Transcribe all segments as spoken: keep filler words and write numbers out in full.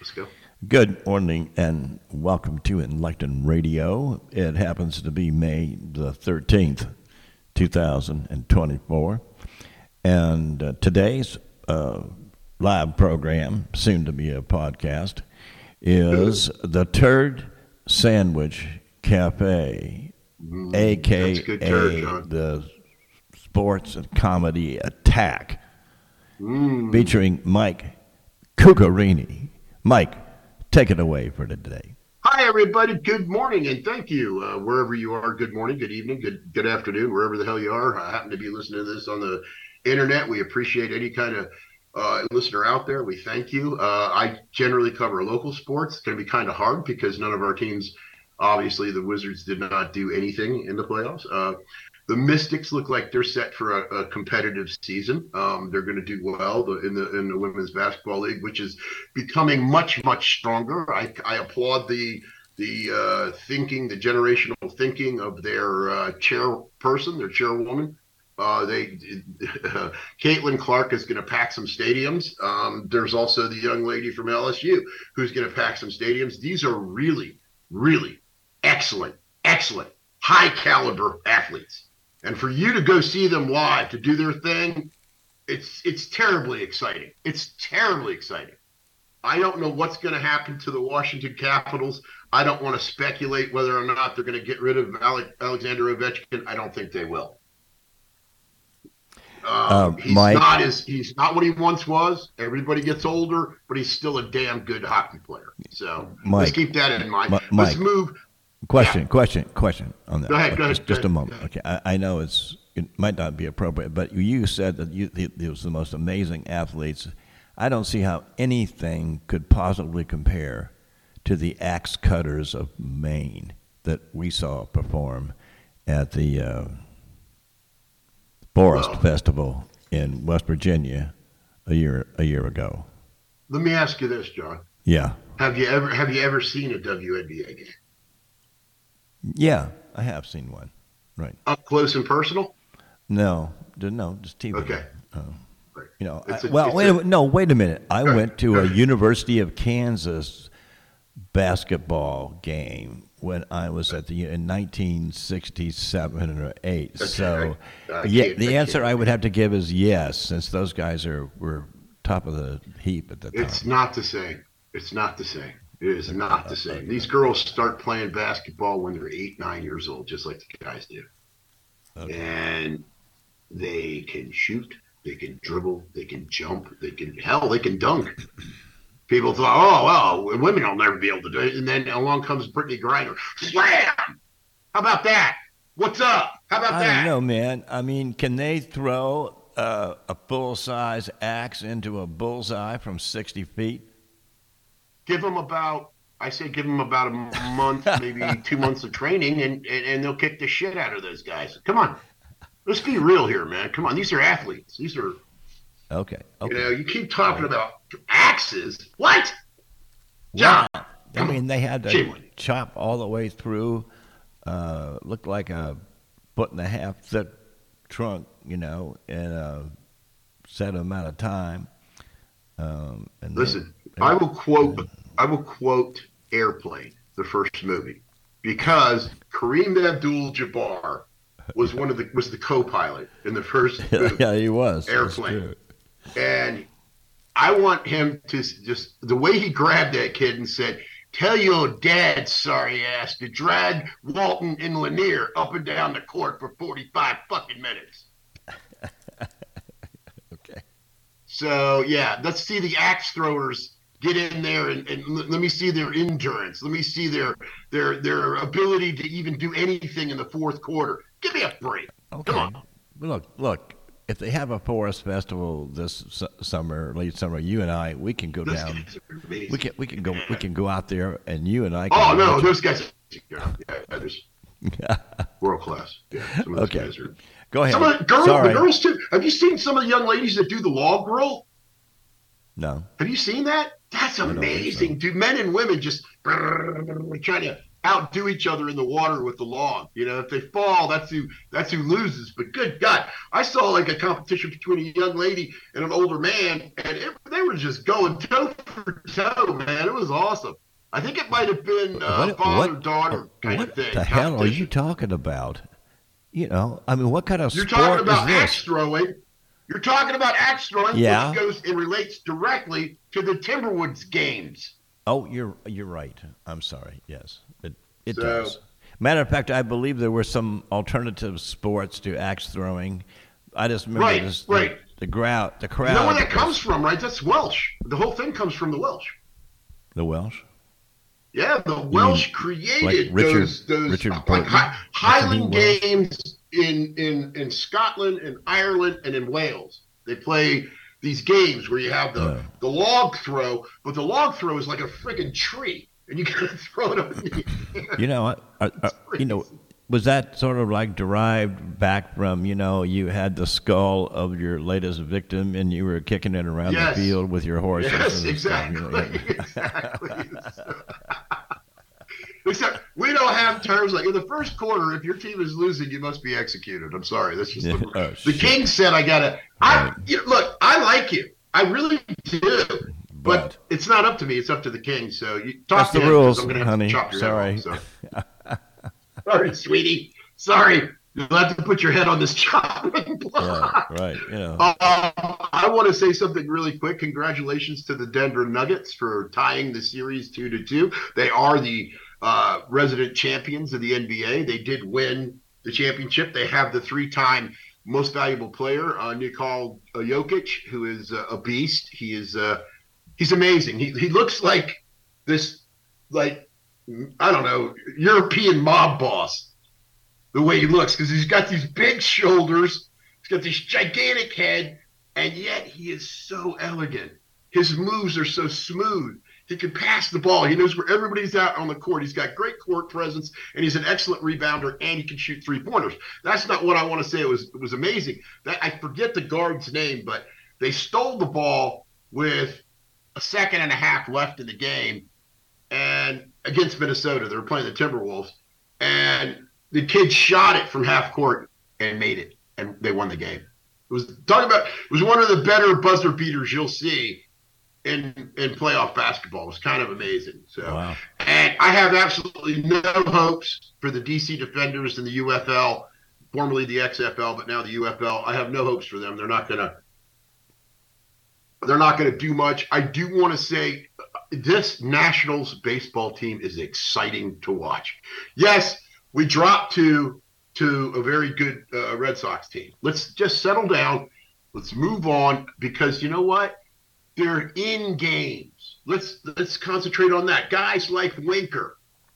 Let's go. Good morning and welcome to Enlighten Radio. It happens to be May the thirteenth, two thousand twenty-four. And uh, today's uh, live program, soon to be a podcast, is the Turd Sandwich Cafe, Mm, a that's k good turd, a John. the Sports and Comedy Attack, Mm. featuring Mike Cuccarini. Mike, take it away for today. Hi, everybody. Good morning, and thank you. Uh, wherever you are, good morning, good evening, good good afternoon, wherever the hell you are. I happen to be listening to this on the internet. We appreciate any kind of uh, listener out there. We thank you. Uh, I generally cover local sports. It's going to be kind of hard because none of our teams, obviously, the Wizards did not do anything in the playoffs. Uh, The Mystics look like they're set for a, a competitive season. Um, they're going to do well in the in the women's basketball league, which is becoming much much stronger. I, I applaud the the uh, thinking, the generational thinking of their uh, chairperson, their chairwoman. Uh, they uh, Caitlin Clark is going to pack some stadiums. Um, there's also the young lady from L S U who's going to pack some stadiums. These are really really excellent, excellent, high caliber athletes. And for you to go see them live, to do their thing, it's it's terribly exciting. It's terribly exciting. I don't know what's going to happen to the Washington Capitals. I don't want to speculate whether or not they're going to get rid of Ale- Alexander Ovechkin. I don't think they will. Um, Um, he's Mike- not as he's not what he once was. Everybody gets older, but he's still a damn good hockey player. So let's Mike- keep that in mind. Mi- Let's Mike. move. Question, question, question on that. Go ahead, go just, ahead, just go a ahead, moment. go Okay, I, I know it's it might not be appropriate, but you said that you it, it was the most amazing athletes. I don't see how anything could possibly compare to the axe cutters of Maine that we saw perform at the uh, Forest Well- Festival in West Virginia a year a year ago. Let me ask you this, John. Yeah, Have you ever have you ever seen a W N B A game yeah, I have seen one. Right. up close and personal? No, d- no, just T V. Okay. Oh. Right. You know, It's I- a- well, it's wait a- a, minute. No, wait a minute. I Go went ahead. to Go a ahead. University of Kansas basketball game when I was at the in nineteen sixty-seven or eight. Okay, So, I- I yeah, can't- the I answer can't- I would have to give is yes, since those guys are were top of the heap at the time. It's not the same. It's not the same. It is not the same. These girls start playing basketball when they're eight, nine years old, just like the guys do. Okay. And they can shoot, they can dribble, they can jump, they can hell, they can dunk. People thought, oh well, women will never be able to do it. And then along comes Brittany Griner. Slam! How about that? What's up? How about I that? don't know, man. I mean, can they throw uh, a full size axe into a bullseye from sixty feet? Give them about, I say give them about a month, maybe two months of training, and, and, and they'll kick the shit out of those guys. Come on. Let's be real here, man. Come on. These are athletes. These are, Okay. Okay. you know, you keep talking about axes. What? Wow. John. I mean, they had to Shame on you. chop all the way through. Uh, looked like a foot and a half thick trunk, you know, in a set amount of time. Um, and they- Listen, I will quote, I will quote Airplane, the first movie, because Kareem Abdul-Jabbar was one of the was the co-pilot in the first movie. yeah, he was. That's Airplane. true. And I want him to s- just the way he grabbed that kid and said, "Tell your dad, sorry ass, to drag Walton and Lanier up and down the court for forty-five fucking minutes." Okay. So yeah, let's see the axe throwers get in there and, and l- let me see their endurance. Let me see their their their ability to even do anything in the fourth quarter. Give me a break. Okay. Come on. Look, look. If they have a forest festival this su- summer, late summer, you and I, we can go Those down. guys are amazing. We can we can go we can go out there, and you and I. Can Oh no, watch those guys. Yeah, yeah, just it. world class. Yeah, some of those Okay. guys are. Go ahead. Some of the girls, Sorry. the girls too. Have you seen some of the young ladies that do the log roll? No. Have you seen that? That's don't think amazing, dude. Men and women just trying to outdo each other in the water with the log. You know, if they fall, that's who that's who loses. But good God, I saw like a competition between a young lady and an older man, and it, they were just going toe for toe, man. It was awesome. I think it might have been uh, father-daughter kind what of thing. What the hell are you talking about? You know, I mean, what kind of You're sport talking about is this? axe throwing. You're talking about axe throwing, yeah. which goes and relates directly to the Timberwolves games. Oh, you're you're right. I'm sorry. Yes, it it so, does. Matter of fact, I believe there were some alternative sports to axe throwing. I just remember right, this, right. the, the crowd. The crowd. You know where that comes from, right? That's Welsh. The whole thing comes from the Welsh. The Welsh. Yeah, the Welsh mean, created like Richard, those those Richard like hi, Highland Welsh? games in, in in Scotland and Ireland and in Wales. They play these games where you have the, uh, the log throw, but the log throw is like a friggin' tree, and you gotta throw it up in the air. You know, uh, uh, you know, was that sort of like derived back from, you know, you had the skull of your latest victim and you were kicking it around yes. the field with your horses? Yes, and exactly, stuff, you know? exactly. Except we don't have terms like in the first quarter. If your team is losing, you must be executed. I'm sorry, that's just yeah. the, oh, the King said. I gotta. I right. you know, look. I like you. I really do. But, but it's not up to me. It's up to the King. So you talk that's to the him, rules, I'm gonna have honey. to chop your Sorry. head off, so. Sorry, sweetie. Sorry. You'll have to put your head on this chopping block. Yeah, right. You know. Uh, I want to say something really quick. Congratulations to the Denver Nuggets for tying the series two to two. They are the uh, resident champions of the N B A. They did win the championship. They have the three-time most valuable player, uh, Nikola Jokic, who is uh, a beast. He is uh, he's amazing. He he looks like this, like I don't know, European mob boss. The way he looks, because he's got these big shoulders, he's got this gigantic head, and yet he is so elegant. His moves are so smooth. He can pass the ball. He knows where everybody's out on the court. He's got great court presence, and he's an excellent rebounder, and he can shoot three-pointers. That's not what I want to say. It was it was amazing. That I forget the guard's name, but they stole the ball with a second and a half left in the game, and against Minnesota, they were playing the Timberwolves, and the kid shot it from half court and made it, and they won the game. It was talking about it was one of the better buzzer beaters you'll see in in playoff basketball. It was kind of amazing. So, wow. And I have absolutely no hopes for the D C Defenders in the U F L, formerly the X F L, but now the U F L. I have no hopes for them. They're not gonna. They're not going to do much. I do want to say this Nationals baseball team is exciting to watch. Yes. We dropped to to a very good uh, Red Sox team. Let's just settle down. Let's move on because you know what? They're in games. Let's let's concentrate on that. Guys like Winker,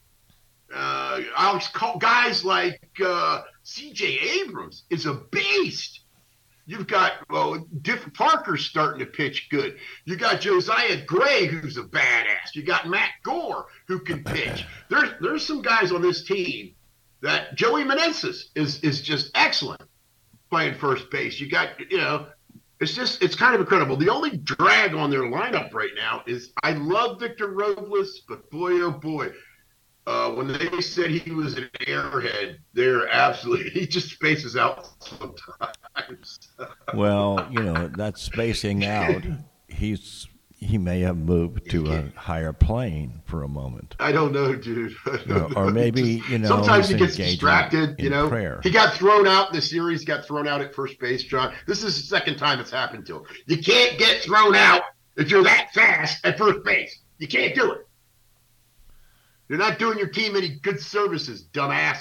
uh, Alex Cole, guys like uh, C J Abrams is a beast. You've got well, Dick Parker's starting to pitch good. You got Josiah Gray, who's a badass. You got Matt Gore, who can pitch. There's there's some guys on this team. That Joey Meneses is is just excellent playing first base. You got, you know, it's just, it's kind of incredible. The only drag on their lineup right now is I love Victor Robles, but boy, oh boy, uh, when they said he was an airhead, they're absolutely, he just spaces out sometimes. Well, you know, that spacing out, he's he may have moved to a higher plane for a moment. I don't know, dude. Don't or, know. or maybe, you know, sometimes he gets distracted, you know. Prayer. He got thrown out in the series, got thrown out at first base, John. This is the second time it's happened to him. You can't get thrown out if you're that fast at first base. You can't do it. You're not doing your team any good services, dumbass.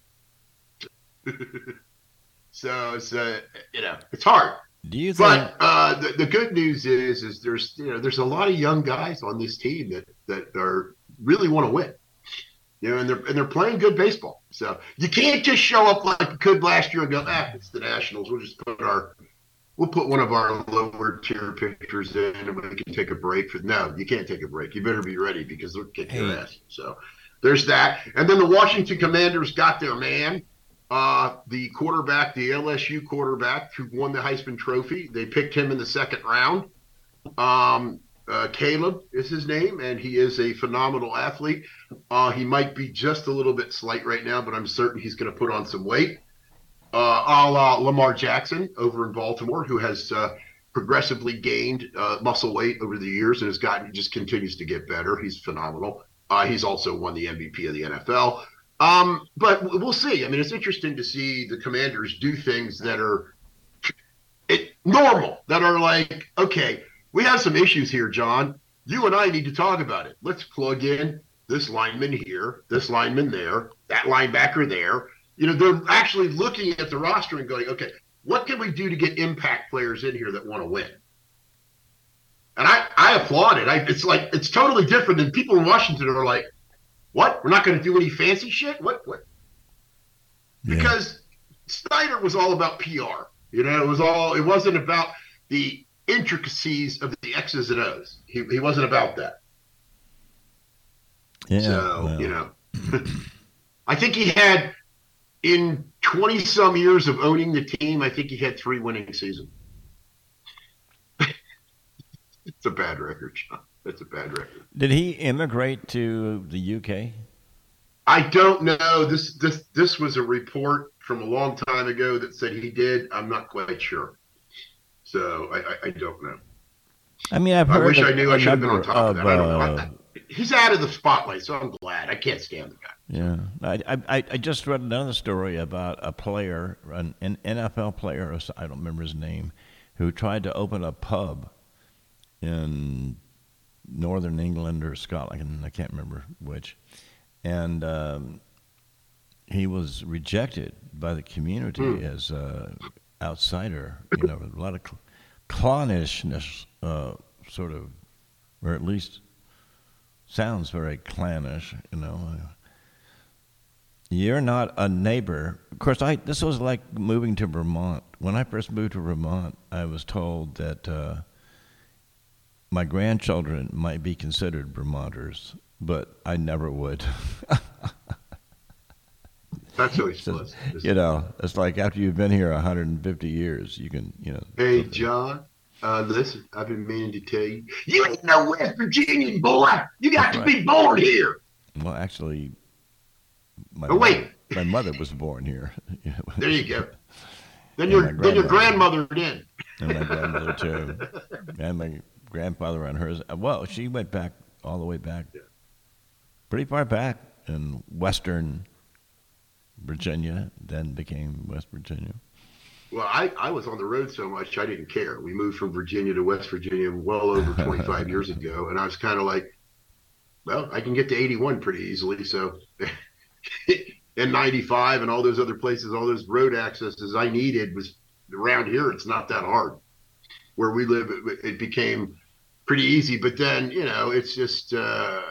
so it's uh, you know, it's hard. Do you think? But uh, the, the good news is, is there's you know there's a lot of young guys on this team that that are really want to win, you know, and they're and they're playing good baseball. So you can't just show up like you could last year and go, ah, it's the Nationals. We'll just put our we'll put one of our lower tier pitchers in and we can take a break. For no, you can't take a break. You better be ready because they'll kick hey. your ass. So there's that. And then the Washington Commanders got their man. Uh, the quarterback, the L S U quarterback who won the Heisman Trophy, they picked him in the second round. Um, uh, Caleb is his name, and he is a phenomenal athlete. Uh, he might be just a little bit slight right now, but I'm certain he's going to put on some weight. Uh, a la Lamar Jackson over in Baltimore, who has uh, progressively gained uh, muscle weight over the years and has gotten just continues to get better. He's phenomenal. Uh, he's also won the M V P of the N F L. Um, but we'll see. I mean, it's interesting to see the Commanders do things that are it, normal, that are like, okay, we have some issues here, John. You and I need to talk about it. Let's plug in this lineman here, this lineman there, that linebacker there. You know, they're actually looking at the roster and going, okay, what can we do to get impact players in here that want to win? And I, I applaud it. I, it's like, it's totally different than people in Washington are like, what? We're not going to do any fancy shit? What? What? Yeah. Because Snyder was all about P R. You know, it was all, it wasn't about the intricacies of the X's and O's. He, he wasn't about that. Yeah. So, well. you know, I think he had, in twenty some years of owning the team, I think he had three winning seasons. It's a bad record, John. That's a bad record. Did he immigrate to the U K? I don't know. This this this was a report from a long time ago that said he did. I'm not quite sure. So I, I, I don't know. I mean, I've heard. I wish I knew. I should have been on top of, of that. I don't know. Uh, I, he's out of the spotlight, so I'm glad. I can't stand the guy. Yeah, I I, I just read another story about a player, an, an N F L player. I don't remember his name, who tried to open a pub in northern England or Scotland. I can't remember which, and um, he was rejected by the community mm. as an outsider. You know, a lot of cl- clannishness, uh, sort of, or at least sounds very clannish. You know. You're not a neighbor. Of course, I this was like moving to Vermont. When I first moved to Vermont, I was told that uh, my grandchildren might be considered Vermonters, but I never would. That's always plus. You know, it's like after you've been here one hundred fifty years, you can, you know. Hey, something. John, uh, listen, I've been meaning to tell you, you ain't no West Virginian boy. You got That's to right. be born here. Well, actually, my oh, wait. Mother, my mother was born here. There you go. Then your then your grandmother did. And my grandmother too. And my grandfather on hers. Well, she went back all the way back, yeah. pretty far back in western Virginia, then became West Virginia. Well, I, I was on the road so much I didn't care. We moved from Virginia to West Virginia well over twenty-five years ago, and I was kind of like, well, I can get to eighty-one pretty easily, so... and ninety-five and all those other places, all those road accesses I needed was around here. It's not that hard. Where we live, it, it became pretty easy. But then, you know, it's just uh,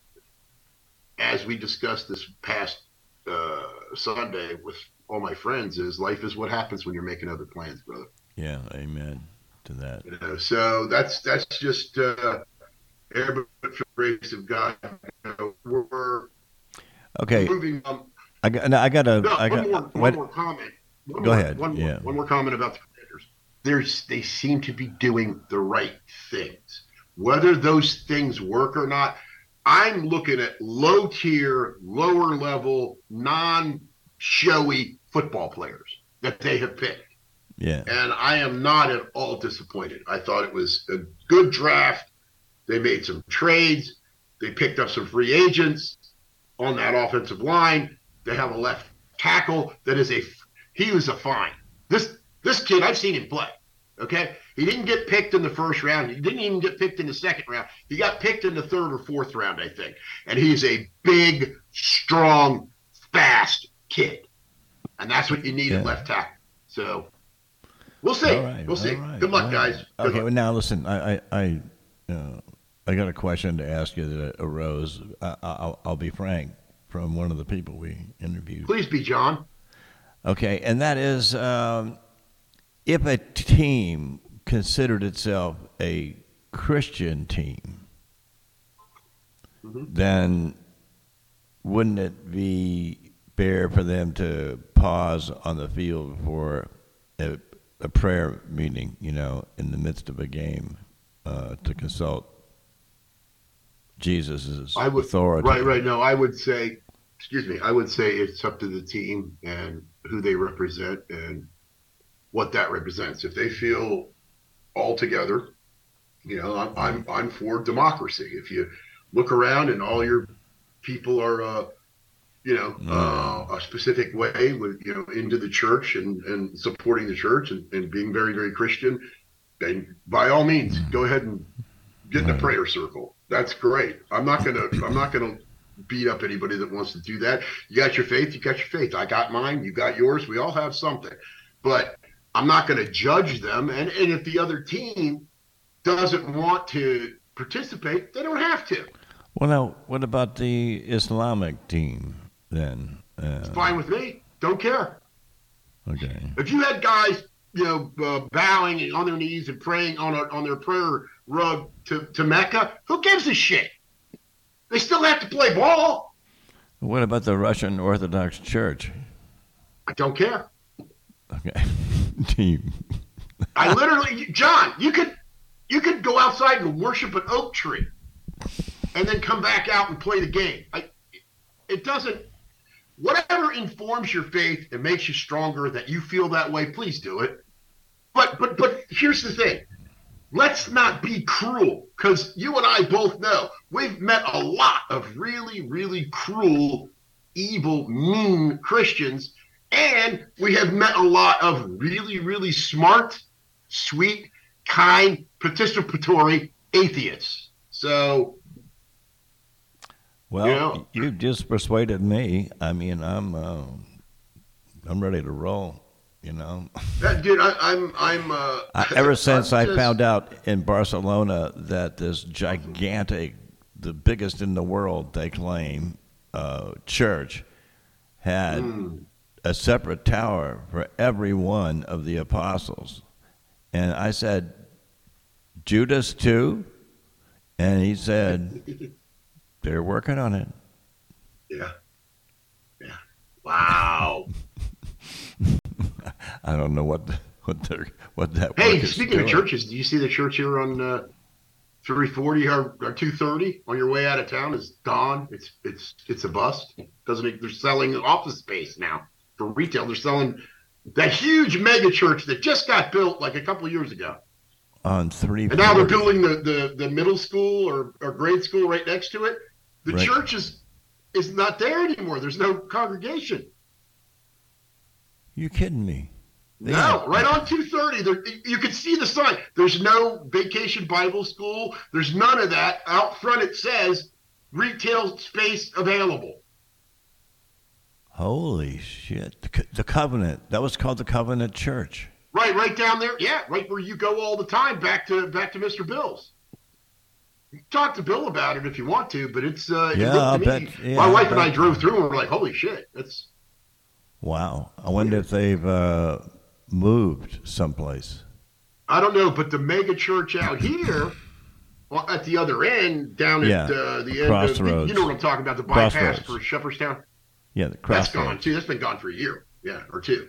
as we discussed this past uh, Sunday with all my friends, is life is what happens when you're making other plans, brother. Yeah, amen to that. You know, so that's that's just uh, every but for the grace of God. You know, we're Okay. moving on. I got. No, I got a. No, I one got. more, one what, more comment. One go more, ahead. One more, yeah. one more comment about the Commanders. There's, they seem to be doing the right things. Whether those things work or not, I'm looking at low tier, lower level, non-showy football players that they have picked. Yeah. And I am not at all disappointed. I thought it was a good draft. They made some trades. They picked up some free agents on that offensive line. They have a left tackle that is a he was a fine. This this kid, I've seen him play. Okay, he didn't get picked in the first round. He didn't even get picked in the second round. He got picked in the third or fourth round, I think. And he's a big, strong, fast kid, and that's what you need yeah. at left tackle. So we'll see. Right, we'll see. Right, Good luck, right. guys. Good okay, luck. well, now listen. I I I, uh, I got a question to ask you that arose. I, I'll, I'll be frank. From one of the people we interviewed. Please be, John. Okay, and that is um, if a team considered itself a Christian team, mm-hmm. then wouldn't it be fair for them to pause on the field for a, a prayer meeting, you know, in the midst of a game uh, to consult Jesus' I would, authority? Right, right. No, I would say, excuse me, I would say it's up to the team and who they represent and what that represents. If they feel altogether. You know, I'm I'm I'm for democracy. If you look around and all your people are, uh, you know, Yeah. uh, a specific way with, you know, into the church and, and supporting the church and, and being very, very Christian, then by all means, go ahead and get in a Right. prayer circle. That's great. I'm not gonna I'm not gonna beat up anybody that wants to do that. You got your faith, you got your faith. I got mine, you got yours. We all have something. But I'm not gonna judge them. And, and if the other team doesn't want to participate, they don't have to. Well, now, what about the Islamic team then? It's Uh, fine with me. Don't care. okay. If you had guys, you know, uh, bowing on their knees and praying on a, on their prayer rug to, to Mecca, who gives a shit? They still have to play ball. What about the Russian Orthodox Church? I don't care. Okay. Team. I literally, John, you could you could go outside and worship an oak tree, and then come back out and play the game. I, it doesn't. Whatever informs your faith and makes you stronger, that you feel that way, please do it. But but but here's the thing. Let's not be cruel, because you and I both know we've met a lot of really, really cruel, evil, mean Christians, and we have met a lot of really, really smart, sweet, kind, participatory atheists. So, Well, you know, you just persuaded me. I mean, I'm uh, I'm ready to roll. You know, that, dude, I, I'm I'm uh, I, ever since I'm I just, found out in Barcelona that this gigantic, the biggest in the world, they claim, uh, church had mm, a separate tower for every one of the apostles, and I said, Judas too, and he said they're working on it. yeah, yeah, wow. I don't know what what they what that Hey, work is speaking of doing. churches, do you see the church here on uh, three forty or, or two thirty on your way out of town is gone? It's it's it's a bust. Doesn't it, they're selling office space now for retail. They're selling that huge mega church that just got built like a couple of years ago, On three and now they're forty, building the the, the middle school or, or grade school right next to it. The right? church is is not there anymore. There's no congregation. You kidding me? They No, had, right on two thirty. There, you can see the sign. There's no Vacation Bible School. There's none of that. Out front it says retail space available. holy shit! The, Co- the Covenant. That was called the Covenant Church. Right, right down there. Yeah, right where you go all the time. Back to back to Mister Bill's. You can talk to Bill about it if you want to, but it's uh, Yeah, it looked I'll to bet. me. Yeah, My I'll wife and I bet. drove through and we're like, holy shit, that's Wow. I wonder if they've uh, moved someplace. I don't know, but the mega church out here. Well, at the other end, down Yeah, at uh, the end Crossroads. of, you know what I'm talking about, the bypass Crossroads. for Shepherdstown. Yeah, the That's gone Crossroads. too. That's been gone for a year, yeah, or two.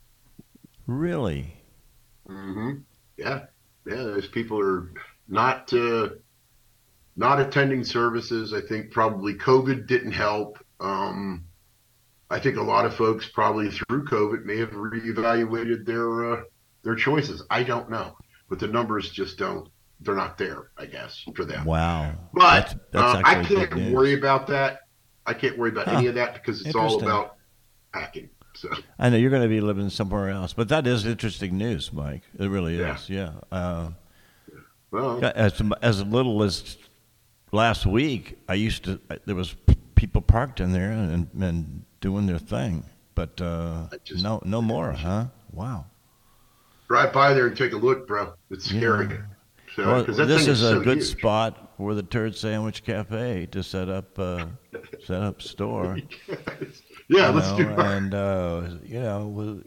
Really? Mm-hmm. Yeah, yeah. Those people are not uh, not attending services. I think probably COVID didn't help. Um, I think a lot of folks probably through COVID may have reevaluated their uh, their choices. I don't know, but the numbers just don't. They're not there, I guess, for them. Wow. But That's that's uh, I actually can't good news. worry about that. I can't worry about Huh. any of that because it's all Interesting. about hacking. So I know you're going to be living somewhere else, but that is interesting news, Mike. It really Yeah. is. Yeah. Uh, well, yeah, as as little as last week, I used to. There was p- people parked in there and, and doing their thing, but uh, I just- no no more, huh? Wow. drive by there and take a look, bro. It's scary. Yeah. So, Well, 'cause that this thing is a so good huge. spot for the Turd Sandwich Cafe to set up uh, set up store. Yeah, you let's know, do it. and uh, you know, we'll,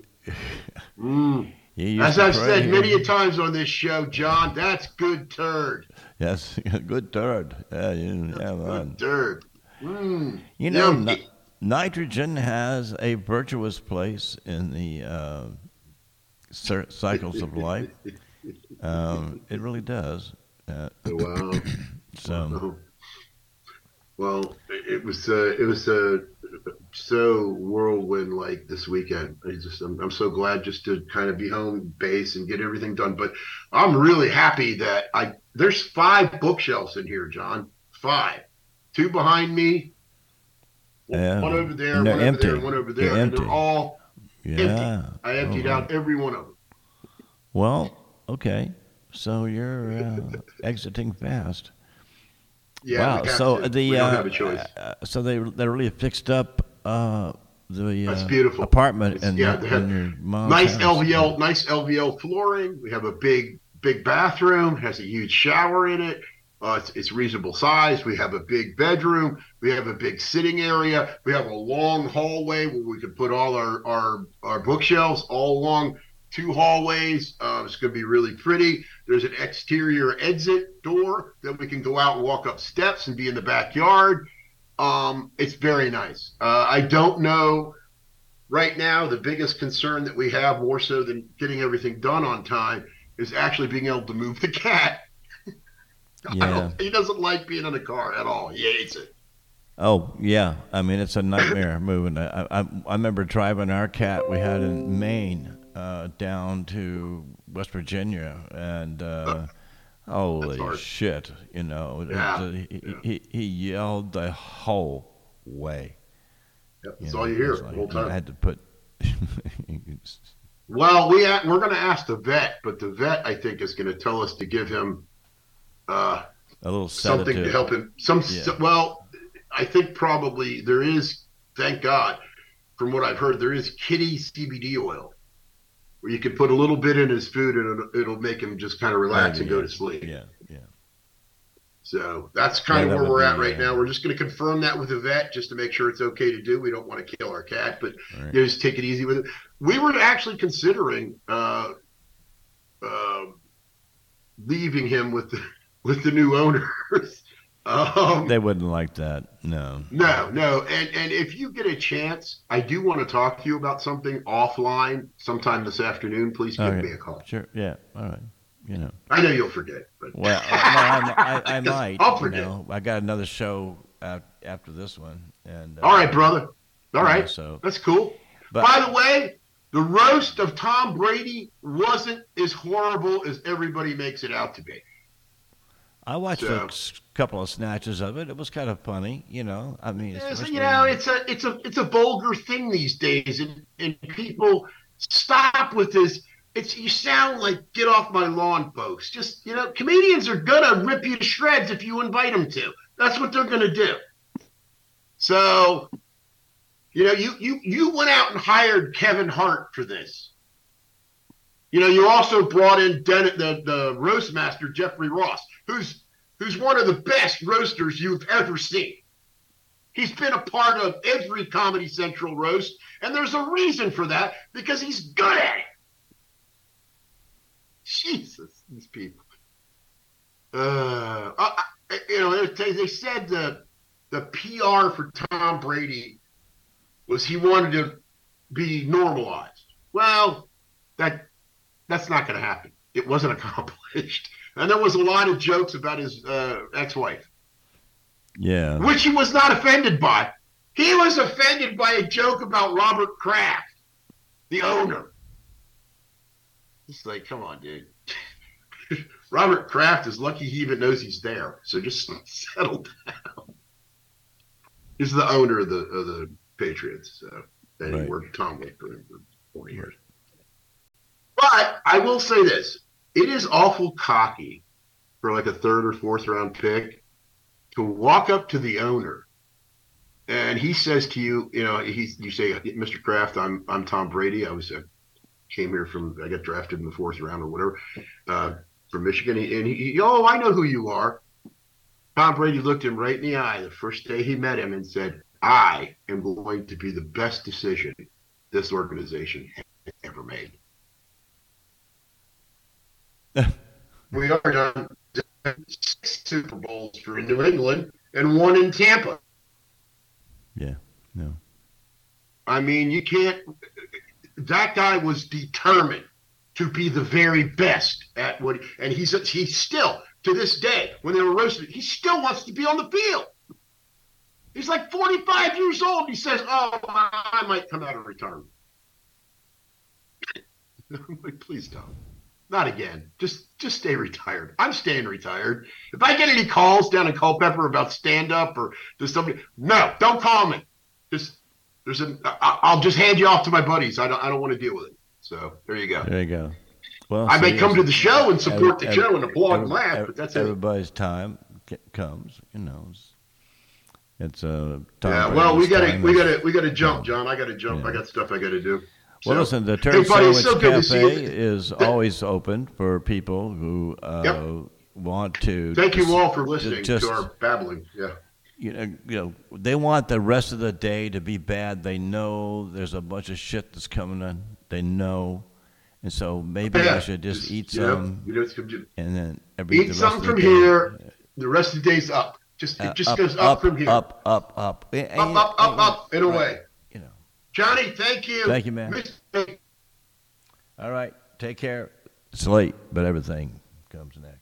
Mm. you used As to I've pray said here. many a times on this show, John, that's good turd. Yes, good turd. Yeah, you, yeah, man. Good turd. Mm. You know, Yeah, ni- it- nitrogen has a virtuous place in the uh, cir- cycles of life. Um, it really does. Uh, wow. so, Oh. Well, it was uh, it was uh, so whirlwind like this weekend. I just I'm, I'm so glad just to kind of be home base and get everything done. But I'm really happy that I there's five bookshelves in here, John. Five. Two behind me, Yeah. one over there, And they're one over empty. there, and one over They're there, and empty. they're all Yeah. empty. I emptied Oh, out every one of them. well, okay. So you're uh, exiting fast. Yeah, Wow. we have So to. the We don't uh, have a choice. uh, so they they really fixed up uh, the That's uh, beautiful. apartment It's, and yeah, they have your mom's nice house. L V L, nice L V L flooring. We have a big, big bathroom. Has a huge shower in it. Uh, it's, it's reasonable size. We have a big bedroom. We have a big sitting area. We have a long hallway where we could put all our our, our bookshelves all along two hallways. Uh, it's going to be really pretty. There's an exterior exit door that we can go out and walk up steps and be in the backyard. Um, it's very nice. Uh, I don't know right now. The biggest concern that we have, more so than getting everything done on time, is actually being able to move the cat. I Yeah. don't, he doesn't like being in the car at all. He hates it. Oh yeah. I mean, it's a nightmare moving. I, I I remember driving our cat we had in Maine uh, down to West Virginia, and uh, holy hard. shit, you know, it- Yeah, it- he, yeah. he he yelled the whole way. Yep, that's You all know, you hear it's the like- whole and time. I had to put. Well, we ha- we're going to ask the vet, but the vet I think is going to tell us to give him uh, A little something sedative. to help him. Some Yeah. so- well, I think probably there is. Thank God, from what I've heard, there is kitty C B D oil where you can put a little bit in his food and it'll, it'll make him just kind of relax Maybe, and go yeah. to sleep. Yeah, yeah. So that's kind Yeah, of that where would we're be, at right uh, now. We're just going to confirm that with the vet just to make sure it's okay to do. We don't want to kill our cat, but All right. you know, just take it easy with it. We were actually considering uh, uh, leaving him with the with the new owners. um, They wouldn't like that. No. no, no, and and if you get a chance, I do want to talk to you about something offline sometime this afternoon. Please give Okay. me a call. Sure. Yeah. All right. You know. I know you'll forget, but Well, no, I, I, I Just- might. I'll you forget. know. I got another show out after this one, and uh, All right, brother. All yeah, right, So, that's cool. but By the way, the roast of Tom Brady wasn't as horrible as everybody makes it out to be. I watched so- a s- couple of snatches of it. It was kind of funny, you know. I mean, Yeah, so, especially- you know, it's a it's a it's a vulgar thing these days, and, and people stop with this. It's you sound like get off my lawn, folks. Just you know, comedians are gonna rip you to shreds if you invite them to. That's what they're gonna do. So, you know, you you you went out and hired Kevin Hart for this. You know, you also brought in Den- the the roast master Jeffrey Ross, who's who's one of the best roasters you've ever seen. He's been a part of every Comedy Central roast, and there's a reason for that because he's good at it. Jesus, these people. Uh, I, I, you know, they, they said the the P R for Tom Brady was he wanted to be normalized. Well, that that's not going to happen. It wasn't accomplished, and there was a lot of jokes about his uh, ex-wife, yeah. which he was not offended by. He was offended by a joke about Robert Kraft, the owner. It's like, come on, dude. Robert Kraft is lucky he even knows he's there. So just settle down. He's the owner of the of the Patriots. So and he Right. worked Tom worked for him for forty years. But I will say this: it is awful cocky for like a third or fourth round pick to walk up to the owner and he says to you, you know, he's you say, Mister Kraft, I'm I'm Tom Brady. I was uh, came here from I got drafted in the fourth round or whatever uh, from Michigan, and he, he, oh, I know who you are. Tom Brady looked him right in the eye the first day he met him and said, I am going to be the best decision this organization has ever made. We are done six Super Bowls for New England and one in Tampa. Yeah. No. I mean, you can't. That guy was determined to be the very best at what, and he's he's still to this day when they were roasted, he still wants to be on the field. He's like forty-five years old. He says, "Oh, I might come out of retirement." I'm like, please don't. Not again. Just just stay retired. I'm staying retired. If I get any calls down in Culpeper about stand up or there's somebody, no, don't call me. Just there's a. I'll just hand you off to my buddies. I don't I don't want to deal with it. So there you go. There you go. Well, I see, may come to the show and support every, the show and applaud every, and laugh, every, but that's everybody's it. time comes. You know, it's, it's a time. Yeah. Well, we gotta we is, gotta we gotta jump, John. I gotta jump. Yeah. I got stuff I gotta do. Well, so, listen, the Turn hey, buddy, Sandwich so Cafe is always open for people who uh, yep. want to. Thank just, you all for listening just, to our babbling. Yeah. You know, you know, they want the rest of the day to be bad. They know there's a bunch of shit that's coming in. They know, and so maybe yeah. I should just, just eat you know, some, you know, it's, you, and then every eat the some from the here. The rest of the day's up. Just uh, it just up, goes up, up from here. Up, up, up, and, up, up, up, and, up, and right. away. You know, Johnny, thank you. Thank you, man. All right, take care. It's late, but everything comes next.